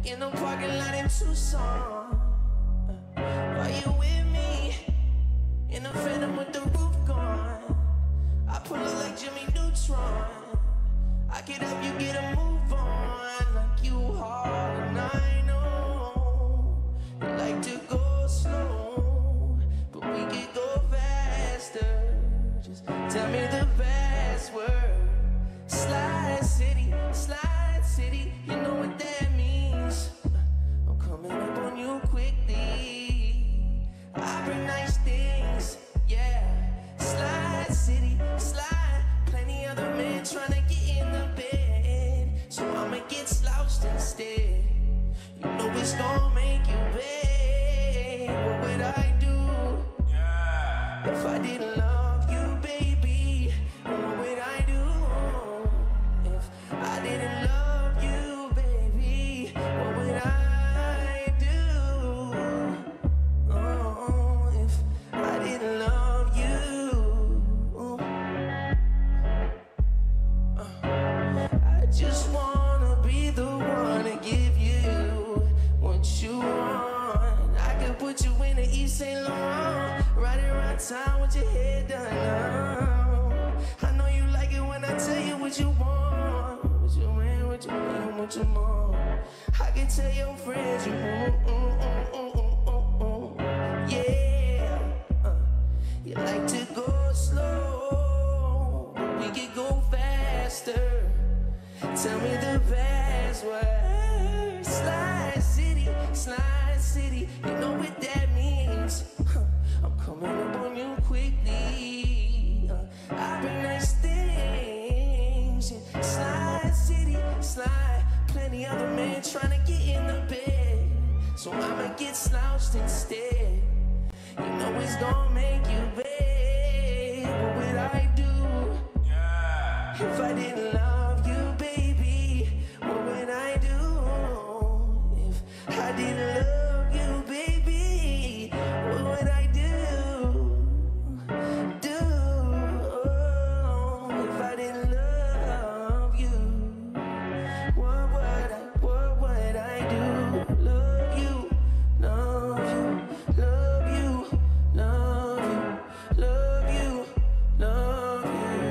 in the parking lot in Tucson. Are you with me? In a Phantom with the roof gone. I pull up like Jimmy Neutron. I can help you get a move on. Like you hard and I know you like to go slow, but we can go faster. Just tell me the password. Slide City, you know what that means. I'm coming up on you quickly. I bring nice things, yeah. Slide City, slide. Plenty other men trying to get in the bed, so I'ma get slouched instead. You know it's gonna make you pay. What would I do if I didn't love you, baby? What would I do if I didn't love you, baby? What would I do? Oh, if I didn't love you. I just wanna be the one to give you what you want. I could put you in the East St. Laurent, riding around town with your head done now. I know you like it when I tell you what you want. What you mean, what you mean, what you want. I can tell your friends you yeah. You like to go slow, but we can go faster. Tell me the password. Slide City, you know what that means. I'm coming up on you quickly. I bring nice things. Slide City, slide. Plenty other men trying to get in the bed, so I'ma get slouched instead. You know it's gonna make you beg. What would I do if I didn't love you, baby? What would I do if I didn't love you, baby? What would I do if I didn't love you? What would I do? Love you, love you, love you, love you, love you, love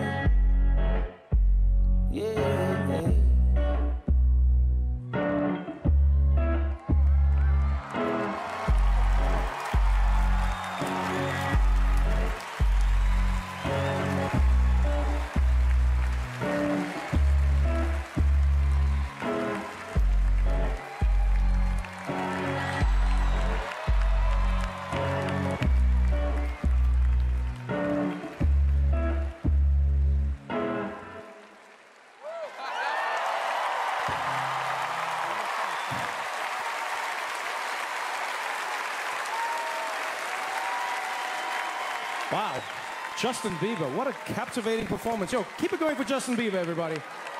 you. Yeah. Wow. Justin Bieber, what a captivating performance. Yo, keep it going for Justin Bieber, everybody.